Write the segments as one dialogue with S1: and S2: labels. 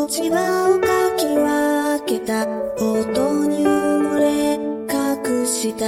S1: ち葉をかき分けた音に埋もれ隠した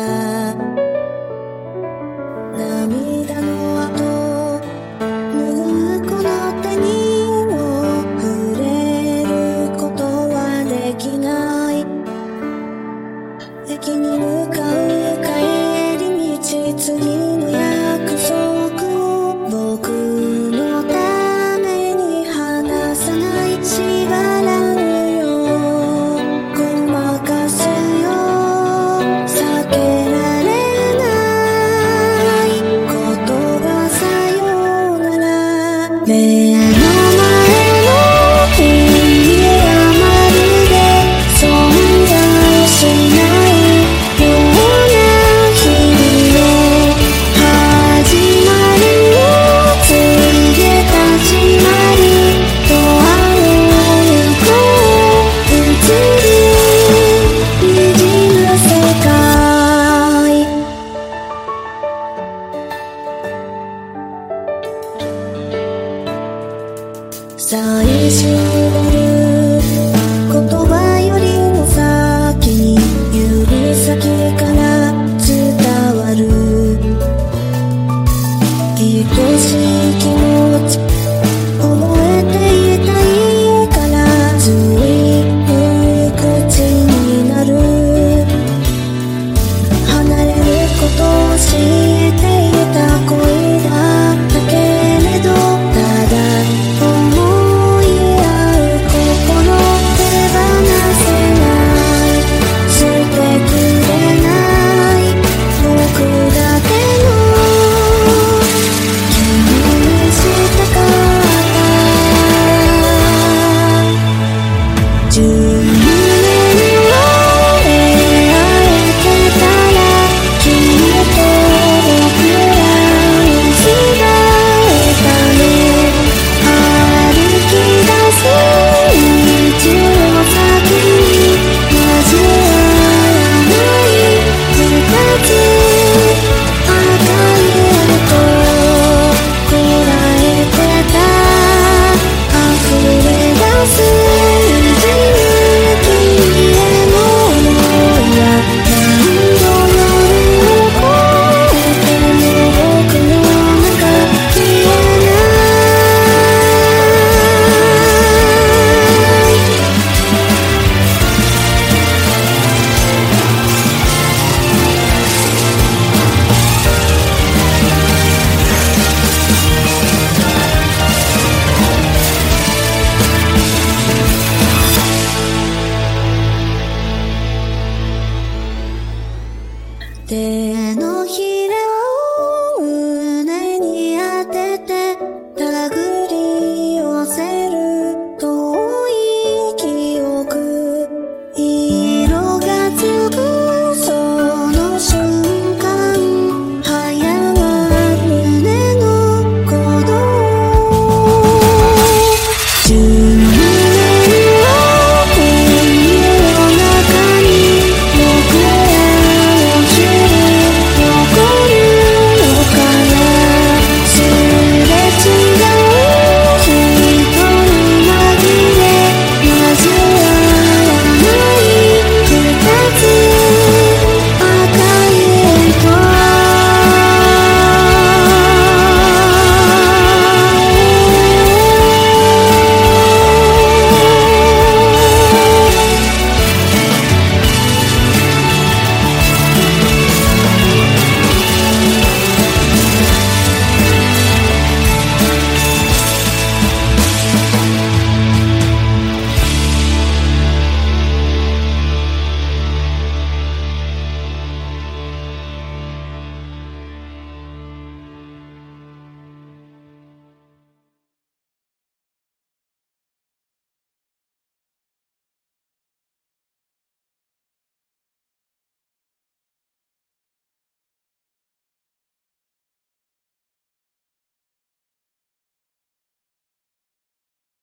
S1: 涙の後拭うこの手にも触れることはできない駅に向かう帰り道次の約束を僕のために話さない縛らぬよごまかすよ避けられない言葉さよなら目の前の君はまるで存在しないような日々始まりを告げ始まりとある向こう映る虹の世界最終の